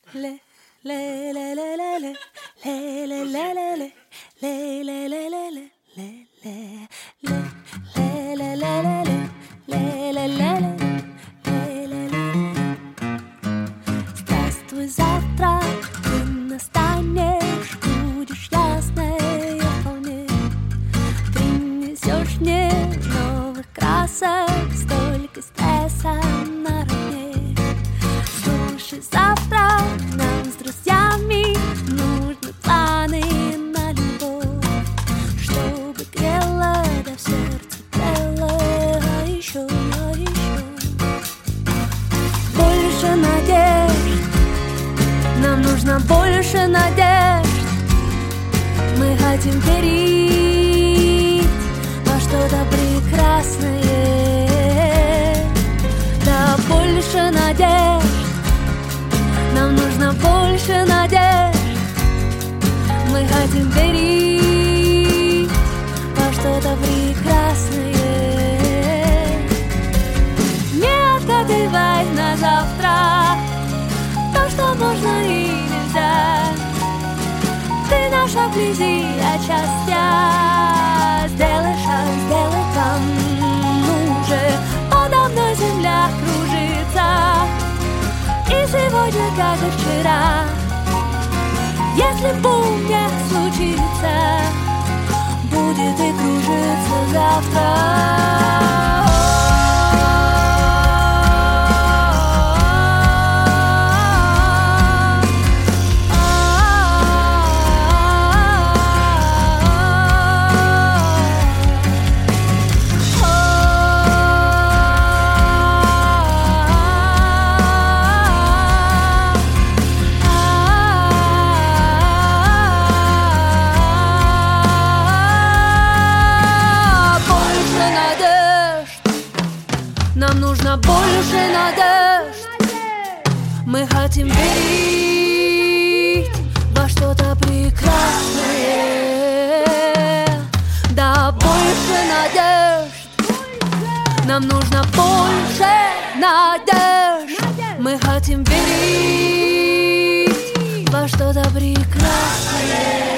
Здравствуй, завтра ты настанешь, будешь ясной вполне. Принесешь мне новых красок, столько стресса наравне. Слушай, завтра нам с друзьями нужны планы на любовь, чтобы грело, да в сердце грело, а еще больше надежд. Нам нужно больше надежд. Мы хотим верить во что-то прекрасное. Да, больше надежд. Нам нужно больше надежд. Мы хотим верить во что-то прекрасное. Не откладывай на завтра то, что можно и нельзя. Ты наша вблизи, а час я. Сделай шаг, сделай там. Уже подо мной земля кружится. И сегодня, как и вчера, если буря случится, будет и кружится завтра. Нам нужно больше надежд. Мы хотим верить во что-то прекрасное. Да, больше надежд. Нам нужно больше надежд. Мы хотим верить во что-то прекрасное.